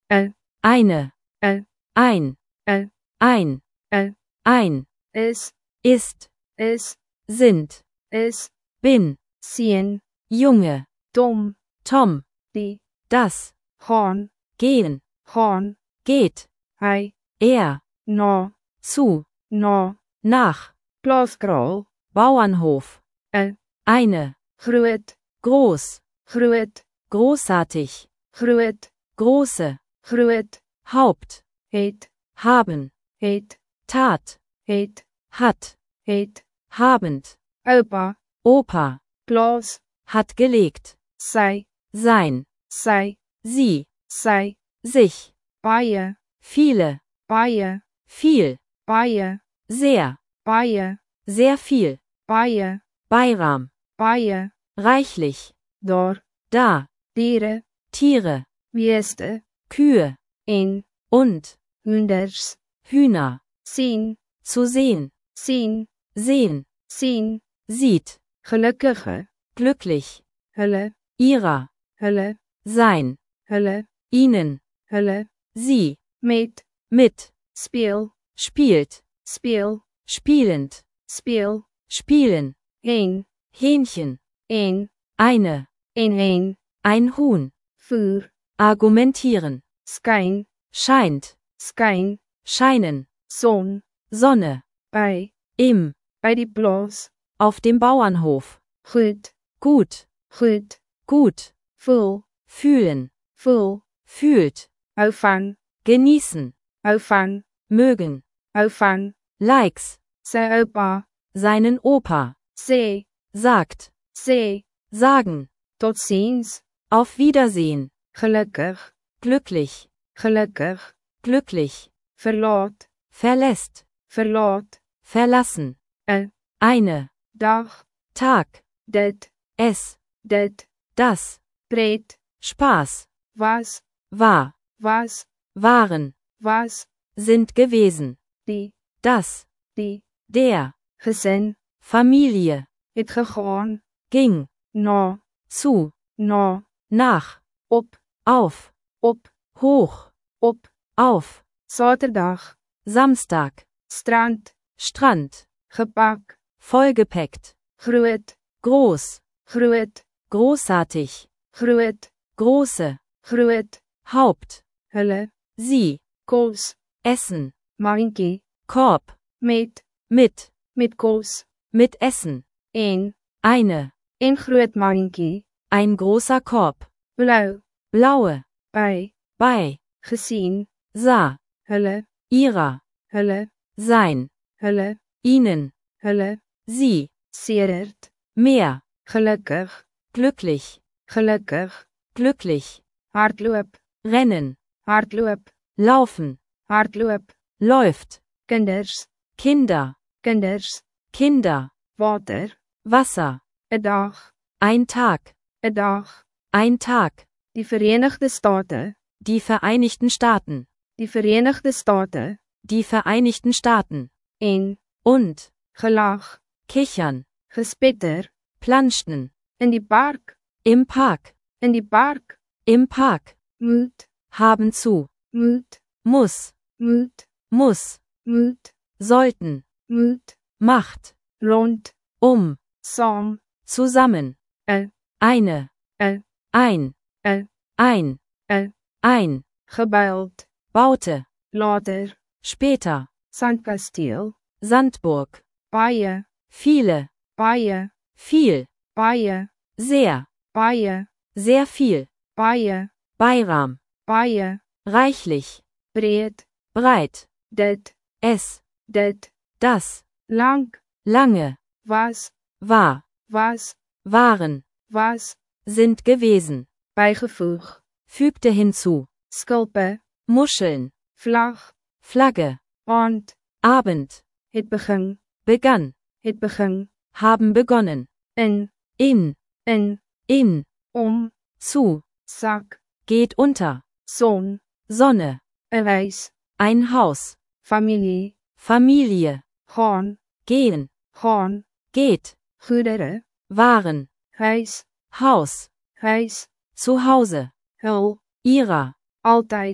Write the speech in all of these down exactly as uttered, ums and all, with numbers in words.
een, eine, een, ein, een, ein, een, ein, is, ist, is, sind, is, bin, seun, Junge, Tom, Tom, die, das, gaan, gehen, gaan, geht, hy, er, na, zu, na, nach, plaaskraal, Bauernhof, een, eine, groot, groß, groot, großartig, groot, große, groot, Haupt, het, haben, het, Tat, het, hat, het, habend, oupa, Opa, plaas, hat gelegt, sy, sein, sy, sie, sy, sich, baie, viele, baie, viel, baie, sehr, baie, sehr viel, baie, Beiram, baie, reichlich, daar, da, diere, Tiere, beeste, Kühe, en, und, hoenders, Hühner, sien, zu sehen, sien, sehen, sien, sieht, gelukkige, glücklich, hulle, ihrer, hulle, sein, hulle, ihnen, hulle, sie, met, mit, speel, spielt, speel, spielend, speel, spielen, en, Hähnchen, en, eine, en en, ein Huhn, voer, argumentieren, skyn, scheint, skyn, scheinen, son, Sonne, by, im, by die plaas, auf dem Bauernhof, goed, gut, goed, gut, voel, fühlen, voel, fühlt, hou van, genießen, hou van, mögen, hou van, Likes, sy oupa, seinen Opa, sê, sagt, sê, sagen, tot ziens, auf Wiedersehen, gelukkig, glücklich, gelukkig, glücklich, verlaat, verlässt, verlaat, verlassen, een, eine, dag, Tag, dit, es, dit, das, pret, Spaß, was, war, was, waren, was, sind gewesen, die, das, die, der, gesin, Familie, het gegaan, ging, na, zu, na, nach, op, auf, op, hoch, op, auf, Saterdag, Samstag, strand, Strand, gepak, vollgepackt, groot, groß, groot, großartig, groot, große, groot, Haupt, hulle, sie, kos, Essen, mandjie, Korb, met, mit, met kos, mit Essen, en, eine, en groot mandjie, ein großer Korb, blou, blaue, by, bei, gesien, sah, hulle, ihrer, hulle, sein, hulle, ihnen, hulle, sie, sedert, mehr, gelukkig, glücklich, gelukkig, glücklich, hardloop, rennen, hardloop, laufen, hardloop, läuft, kinders, Kinder, kinders, Kinder, water, Wasser, 'n dag, ein Tag, 'n dag, ein Tag, die Verenigde State, die Vereinigten Staaten, die Verenigde State, die Vereinigten Staaten, en, und, gelag, kichern, gespetter, planschten, in die park, im Park, in die park, im Park, moet, haben zu, moet, muss, moet, muss, moet, sollten, moet, macht, rond, um, saam, zusammen, 'n, eine, 'n, ein, 'n, ein, 'n, ein, gebuild, baute, later, später, sandkasteel, Sandburg, baie, viele, baie, viel, baie, sehr, baie, sehr viel, baie, Beiram, baie, reichlich, breed, breit, dit, es, dit, das, lang, lange, was, war, was, waren, was, sind gewesen, bijgevoeg, fügte hinzu, skulpe, Muscheln, vlag, Flagge, aand, Abend, het begin, begann, het begin, haben begonnen, in, in, in, in, om, zu, sak, geht unter, son, Sonne, 'n huis, ein Haus, familie, Familie, gaan, gehen, gaan, geht, goedere, waren, huis, Haus, huis, zu Hause, hul, ihrer, altyd,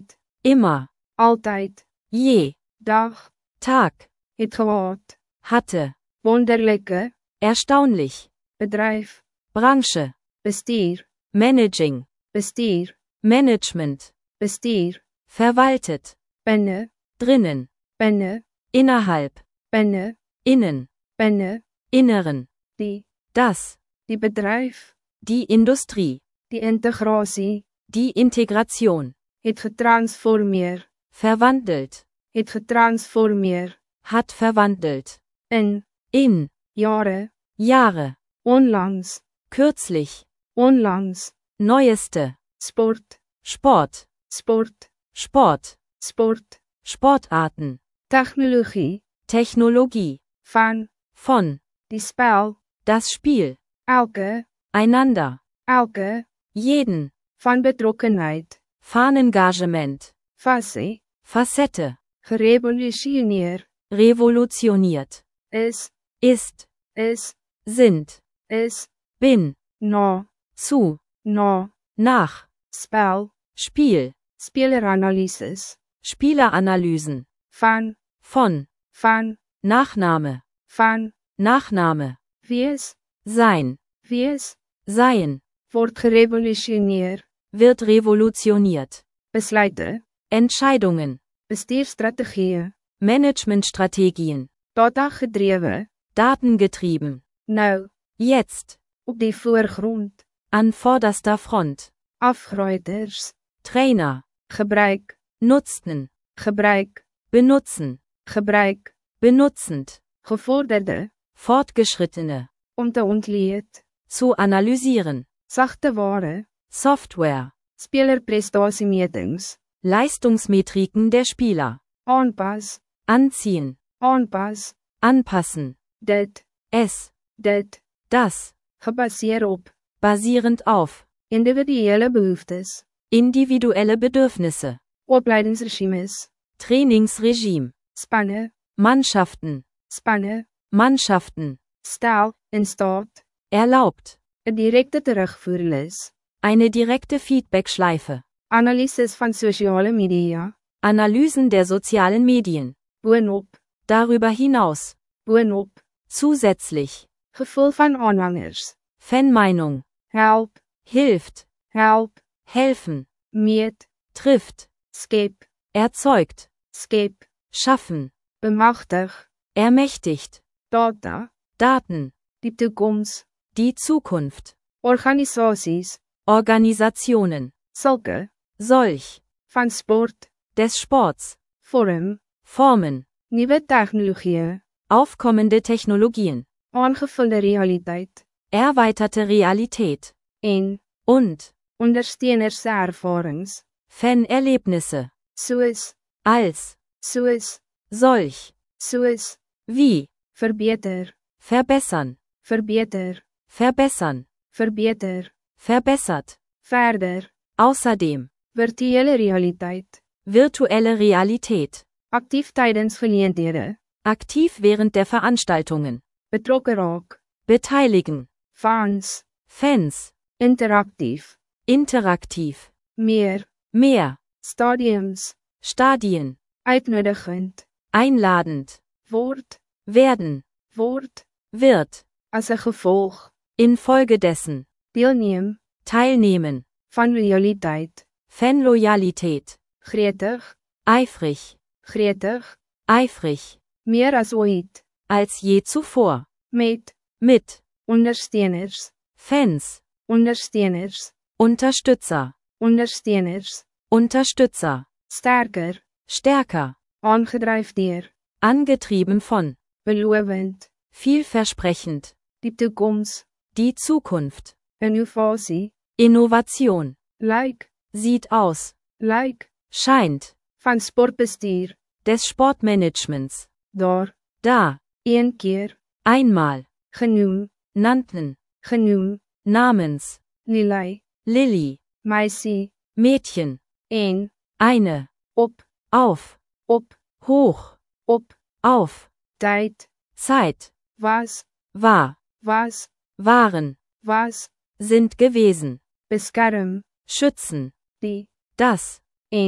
immer, altyd, je, dag, Tag, het gehad, hatte, wonderlike, erstaunlich, bedryf, Branche, bestuur, Managing, bestuur, Management, bestuur, verwaltet, binne, drinnen, binne, innerhalb, binne, innen, binne, inneren, die, das, die bedryf, die Industrie, die integrasie, die Integration, het getransformeer, verwandelt, het getransformeer, hat verwandelt, in, in, jare, Jahre, onlangs, kürzlich, onlangs, neueste, sport, Sport, sport, Sport, sport, Sportarten, tegnologie, Technologie, van, von, die spel, das Spiel, elke, einander, elke, jeden, van betrokkenheid, Fahnengagement, fasie, Facette, gerevolutioneer, revolutioniert, is, ist, is, sind, is, bin, na, zu, na, nach, spel, Spiel, speleranalyses, Spieleranalysen, van, von, van, Nachname, van, Nachname, wees, sein, wees, sein, word gerevolutioneer, wird revolutioniert, besluite, Entscheidungen, bestuurstrategieë, Managementstrategien, data gedrewe, datengetrieben, nou, jetzt, op die voorgrond, an vorderster Front, afgruiters, Trainer, gebruik, nutzten, gebruik, benutzen, gebruik, benutzend, gevorderde, fortgeschrittene, om te ontleed, zu analysieren, sagte ware, Software, spelerprestatiemetings, Leistungsmetriken der Spieler, aanpas, anziehen, aanpas, anpassen, dit, es, dit, das, gebaseer op, basierend auf, individuele behoeftes, individuelle Bedürfnisse, opleidingsregimes, Trainingsregime, spanne, Mannschaften, spanne, Mannschaften, stel, in staat, erlaubt, 'n direkte terugvoerlys, eine direkte Feedbackschleife, analises van sosiale media, Analysen der sozialen Medien, boonop, darüber hinaus, boonop, zusätzlich, gevoel van aanhangers, Fanmeinung, help, hilft, help, helfen, meet, trifft, skep, erzeugt, skep, schaffen, bemagtig, ermächtigt, data, Daten, die toekoms, die Zukunft, organisasies, Organisationen, sulke, solch, van sport, des Sports, vorm, Formen, nuwe tegnologieë, aufkommende Technologien, aangevulde realiteit, erweiterte Realität, en, und, ondersteuners se ervarings, Fanerlebnisse, soos, als, soos, solch, soos, wie, verbeter, verbessern, verbeter, verbessern, verbeter, verbessert, verder, außerdem, virtuele realiteit, virtuelle Realität, aktief tydens geleenthede, aktiv während der Veranstaltungen, betrokke raak, beteiligen, fans, Fans, interaktief, interaktiv, meer, mehr, stadiums, Stadien, uitnodigend, einladend, word, werden, word, wird, as 'n gevolg, infolgedessen, deelneem, teilnemen, van realiteit, Fanloyalität, gretig, eifrig, gretig, eifrig, meer as ooit, als je zuvor, met, mit, ondersteuners, Fans, ondersteuners, Unterstützer, ondersteuners, Unterstützer, sterker, stärker, aangedryf deur, angetrieben von, belovend, vielversprechend, die toekoms, die Zukunft, innovasie, Innovation, lyk, sieht aus, lyk, scheint, van sportbestuur, des Sportmanagements, daar, da, een keer, einmal, genoem, nannten, genoem, namens, Lilly, Lilly, meisie, Mädchen, en, eine, op, auf, op, hoch, op, auf, tyd, Zeit, was, war, was, waren, was, sind gewesen, beskerm, schützen, die, das, en,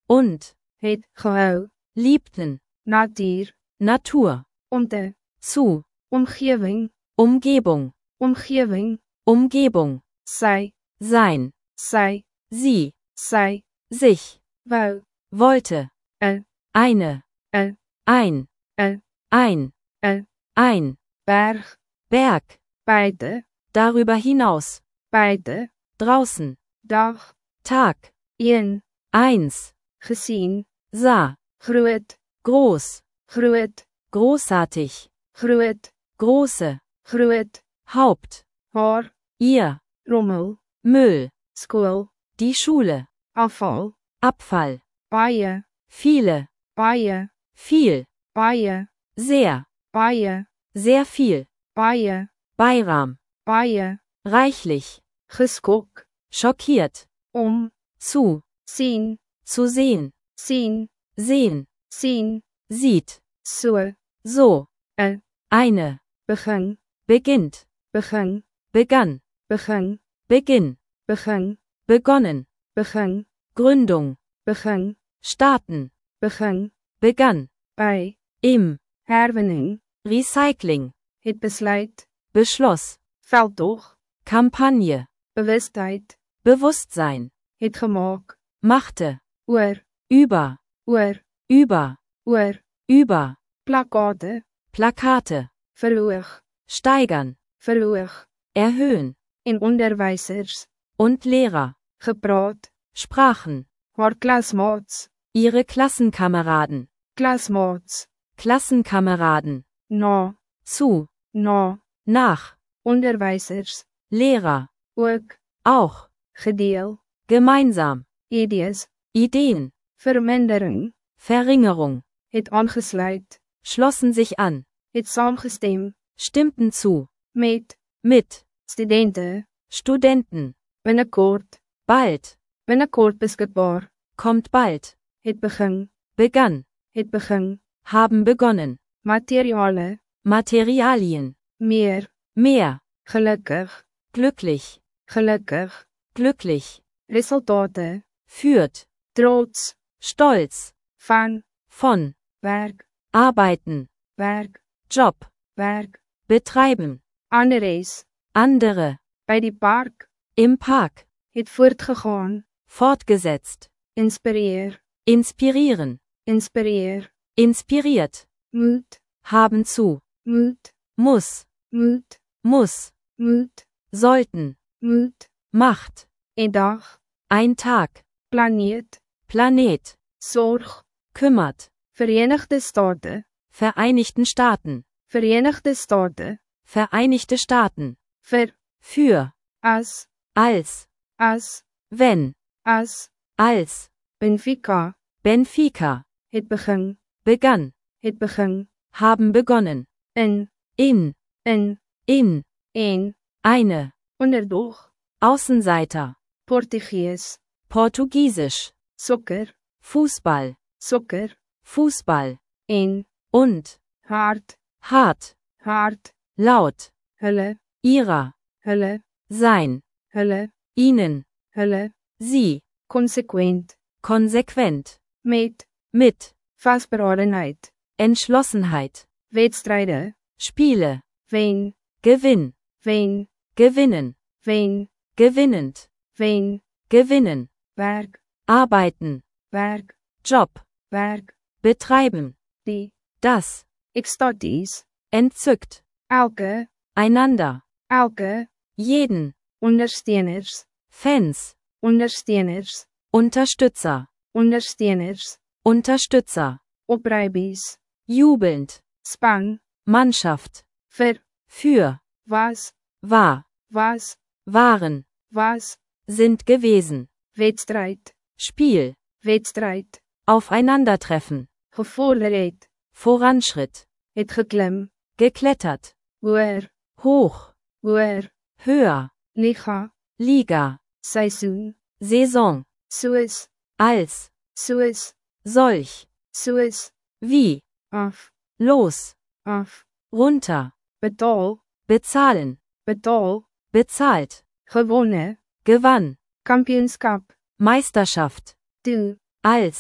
und, het gehou, liebten, natuur, Natur, om te, zu, omgewing, Umgebung, omgewing, Umgebung, sy, sein, sy, sie, sy, sich, wou, wollte, een, eine, een, ein, een, ein, een, ein, berg, Berg, beide, darüber hinaus, beide, draußen, dag, Tag, een, eins, gesien, sah, groot, groß, groot, großartig, groot, große, groot, Haupt, haar, ihr, rommel, Müll, skool, die Schule, afval, Abfall, baie, viele, baie, viel, baie, sehr, baie, sehr viel, baie, Beiram, baie, reichlich, geskok, schockiert, om, zu, sien, zu sehen, sien, sehen, sien, sieht, so, so, een, eine, begin, beginnt, begin, begann, begin, Beginn, begin, begonnen, begin, Gründung, begin, starten, begin, begann, by, im, herwinning, Recycling, het besluit, Beschloss, veldtog, Kampagne, bewustheid, Bewusstsein, het gemaak, machte, oor, über, oor, über, oor, über, plakate, Plakate, verhoog, steigern, verhoog, erhöhen, en onderwysers, und Lehrer, gepraat, sprachen, haar klasmaats, ihre Klassenkameraden, klasmaats, Klassenkameraden, na, zu, na, nach, onderwysers, Lehrer, ook, auch, gedeel, gemeinsam, idees, Ideen, vermindering, Verringerung, het aangesluit, schlossen sich an, het saamgestem, stimmten zu, met, mit, studente, Studenten, binnekort, bald, binnekort beskikbaar, kommt bald, het begin, begann, het begin, haben begonnen, materiale, Materialien, meer, mehr, gelukkig, glücklich, gelukkig, glücklich, resultate, führt, trots, stolz, van, von, werk, arbeiten, werk, Job, werk, betreiben, anderes, andere, by die park, im Park, het voortgegaan, fortgesetzt, inspireer, inspirieren, inspireer, inspiriert, moet, haben zu, moet, muss, moet, muss, moet, sollten, moet, macht, een dag, ein Tag, planeet, Planet, zorg, kümmert, Verenigde State, Vereinigten Staaten, Verenigde State, Vereinigte Staaten, vir, für, as, als, as, wenn, as, als, Benfica, Benfica, het begin, begann, het begin, haben begonnen, in, in, in, in, en, eine, onderdog, Außenseiter, Portugees, Portugiesisch, sokker, Fußball, sokker, Fußball, en, und, hard, hart, hard, laut, hulle, ihrer, hulle, sein, hulle, ihnen, hulle, sie, consequent, konsequent, met, mit, vastberadenheid, Entschlossenheit, wedstryde, Spiele, wen, Gewinn, wen, gewinnen, wen, gewinnend, wen, gewinnen, werk, arbeiten, werk, Job, werk, betreiben, die, das, ekstaties, entzückt, elke, einander, elke, jeden, ondersteuners, Fans, ondersteuners, Unterstützer, ondersteuners, Unterstützer, oprybies, jubelnd, span, Mannschaft, vir, für, was, war, was, waren, was, sind gewesen, wedstryd, Spiel, wedstryd, aufeinandertreffen, gevorder het, Voranschritt, het geklim, geklettert, hoër, hoch, hoër, höher, liga, Liga, seisoen, Saison, soos, als, soos, solch, soos, wie, af, los, af, runter, betaal, bezahlen, betaal, bezahlt, gewonne, gewann, kampioenskap, Meisterschaft, toe, als,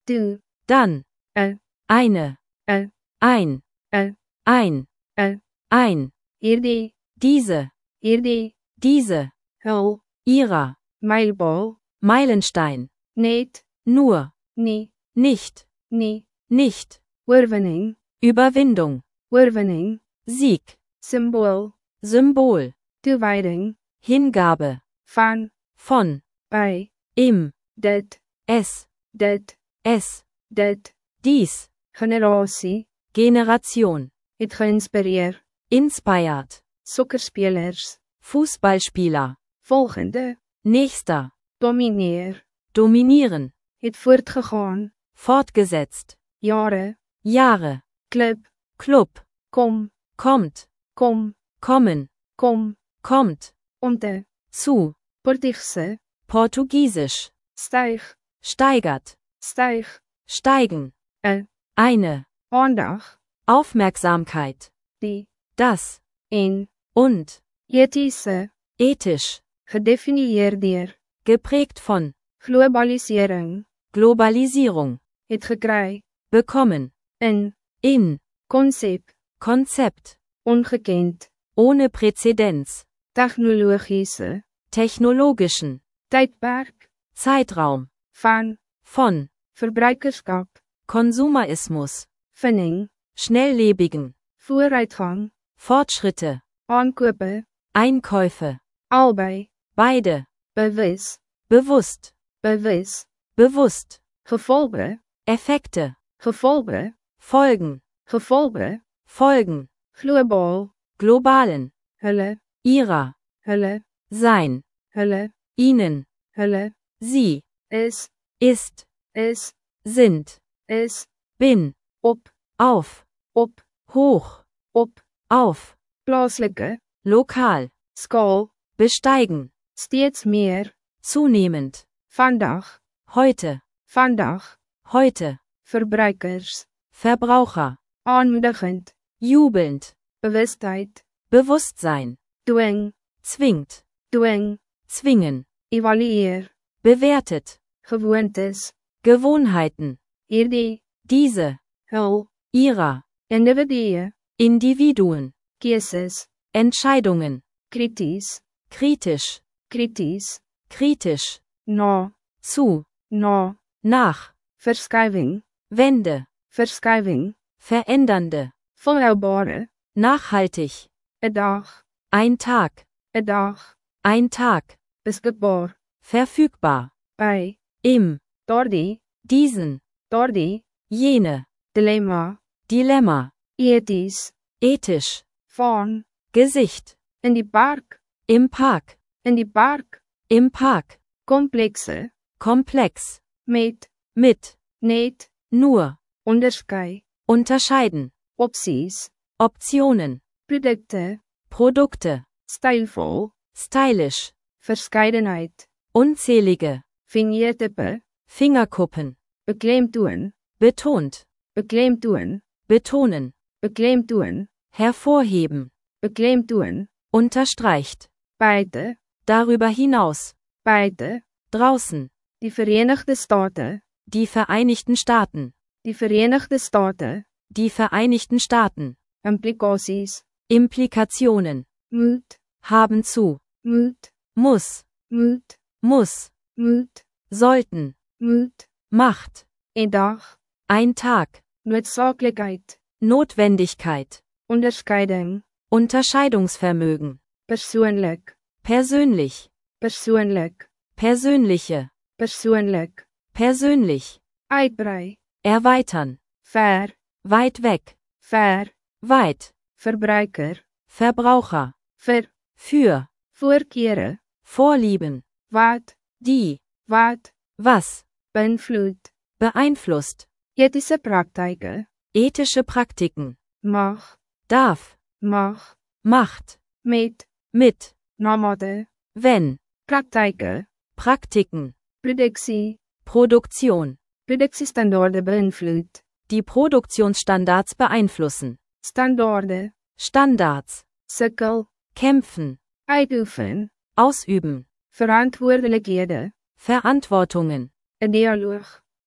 toe, dann, 'n, eine, 'n, ein, 'n, ein, 'n, ein, hierdie, diese, hierdie, diese, hul, ihrer, mylpaal, Meilenstein, net, nur, nie, nicht, nie, nicht, oorwinning, Überwindung, oorwinning, Sieg, symbool, Symbol, toewyding, Hingabe, van, von, by, im, dit, es, dit, es, dit, dies, generasie, Generation, het geïnspireer, inspired, sokkerspelers, Fußballspieler, volgende, nächster, domineer, dominieren, het voortgegaan, fortgesetzt, jare, Jahre, klub, Club, kom, kommt, kom, kommen, kom, kommt, om te, zu, Portugse, Portugiesisch, styg, steigert, styg, steigen, 'n, eine, aandag, Aufmerksamkeit, die, das, en, und, etiese, ethisch, gedefinieer deur, geprägt von, globalisering, Globalisierung, het gekry, bekommen, in, in, konsep, Konzept, ongekend, ohne Präzedenz, tegnologiese, technologischen, tydperk, Zeitraum, van, von, verbruikerskap, Konsumerismus, vinning, schnelllebigen, vooruitgang, Fortschritte, aankope, Einkäufe, albei, beide, bewus, bewusst, bewus, bewusst, gevolge, Effekte, gevolge, Folgen, gevolge, Folgen, globaal, globalen, hulle, ihrer, hulle, sein, hulle, ihnen, hulle, sie, is, ist, is, sind, is, bin, op, auf, op, hoch, op, auf, plaaslike, lokal, skaal, besteigen, steeds meer, zunehmend, vandag, heute, vandag, heute, verbruikers, Verbraucher, aanmoedigend, jubelnd, bewustheid, Bewusstsein, dwing, zwingt, dwing, zwingen, evalueer, bewertet, gewoontes, Gewohnheiten, hierdie, diese, hul, ihrer, individue, Individuen, keuses, Entscheidungen, krities, kritisch, krities, kritisch, na, zu, na, nach, verskuiving, Wende, verskuiving, verändernde, volhoubare, nachhaltig, 'n dag, ein Tag, 'n dag, ein Tag, beskikbaar, verfügbar, by, im, daardie, diesen, daardie, jene, dilemma, Dilemma, ethies, ethisch, van, Gesicht, in die park, im Park, in die park, im Park, komplekse, komplex, met, mit, net, nur, onderskei, unterscheiden, opsies, Optionen, produkte, Produkte, stylvol, stylisch, verskeidenheid, unzählige, vinjettippe, Fingerkuppen, beklemtoon, betont, beklemtoon, betonen, beklemtoon, hervorheben, beklemtoon, unterstreicht, buite, darüber hinaus, buite, draußen, die Verenigde State, die Vereinigten Staaten, die Verenigde State, die Vereinigten Staaten, implikasies, Implikationen, moet, haben zu, moet, muss, moet, muss, moet, sollten, moet, Macht, 'n dag, ein Tag, noodsaaklikheid, Notwendigkeit, onderskeiding, Unterscheidungsvermögen, persoonlik, persönlich, persoonlik, persönliche, persoonlik, persönlich, uitbrei, erweitern, ver, weit weg, ver, weit, verbruiker, Verbraucher, vir, für, voorkeure, Vorlieben, wat, die, wat, was, beïnvloed, beeinflusst, ethiese praktyke, ethische Praktiken, mag, darf, mag, macht, met, mit, namate, wenn, praktyke, Praktiken, produksie, Produktion, produksiestandaarde beïnvloed, die Produktionsstandards beeinflussen, standaarde, Standards, sukkel, kämpfen, uitoefen, ausüben, verantwoordelikhede, Verantwortungen, 'n dialoog,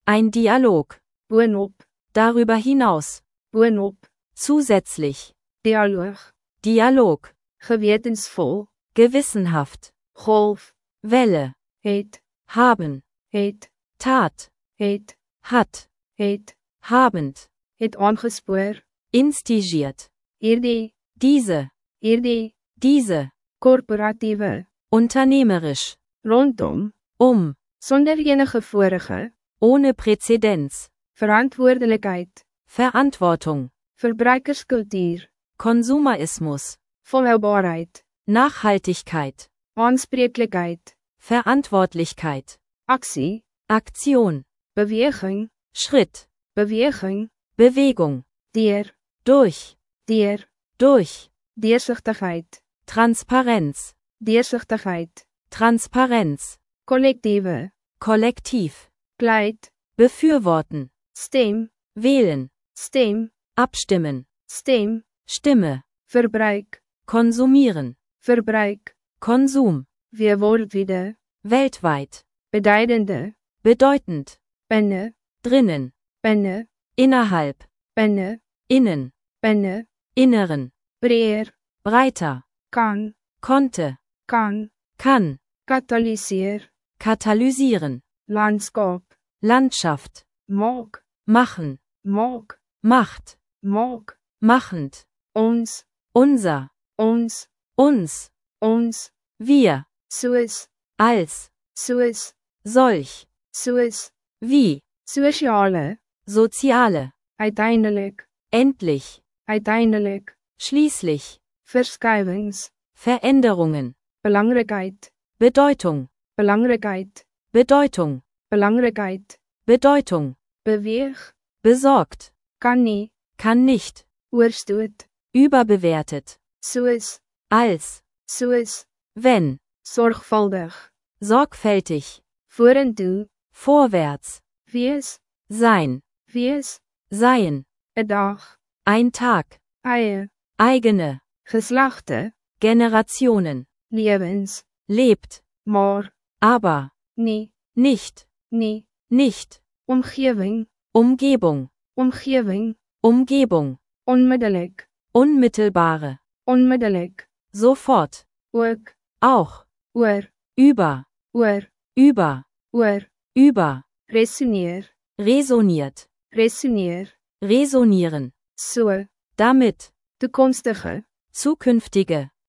Ein Dialog. boonop, Darüber hinaus. boonop, Zusätzlich. dialoog, Dialog. gewetensvol, Gewissenhaft. golf, Welle. het, Haben. het, Tat. het, Hat. het, Habend. het aangespoor, Instigiert. hierdie, Diese. hierdie, Diese. korporatiewe, Unternehmerisch. rondom, Um. sonder enige vorige, Ohne Präzedenz. verantwoordelijkheid, Verantwortung. verbruikerskultuur, Konsumerismus. volhoubaarheid, Nachhaltigkeit. aanspreeklikheid, Verantwortlichkeit. aksie, Aktion. beweging, Schritt. beweging, Bewegung. deur, Durch. deur, Durch. deursigtigheid, Transparenz. deursigtigheid, Transparenz. collectieve, Kollektiv. pleit, Befürworten. stem, Wählen. stem, Abstimmen. stem, Stimme. verbruik, Konsumieren. verbruik, Konsum. wie word wieder, Weltweit. beduidende, Bedeutend. binne, Drinnen. binne, Innerhalb. binne, Innen. binne, Inneren. breer, Breiter. kan, Konnte. kan, Kann. katalyseer, Katalysieren. landskap, Landschaft. maak, Machen. maak, Macht. maak, Machend. ons, Unser. ons, Uns. ons, Wir. soos, Als. soos, Solch. soos, Wie. sosiale, Soziale. uiteindelik, Endlich. uiteindelik, Schließlich. verskuiwings, Veränderungen. belangrikheid, Bedeutung. belangrikheid, Bedeutung. belangrikheid, Bedeutung. beweeg, Besorgt. kan nie, Kann nicht. oorstoot, Überbewertet. soos, Als. soos, Wenn. sorgvuldig, Sorgfältig. vorentoe, Vorwärts. wees, Sein. wees, Seien. 'n dag, Ein Tag. eie, Eigene. geslagte, Generationen. lewens, Lebt. maar, Aber. nie, Nicht. nie, Nicht. omgewing, Umgebung. omgewing, Umgebung. onmiddellik, Unmittelbare. onmiddellik, Sofort. ook, Auch. oor, Über. oor, Über. oor, Über. resoneer, Resoniert. resoneer, Resonieren. so, Damit. toekomstige, Zukünftige.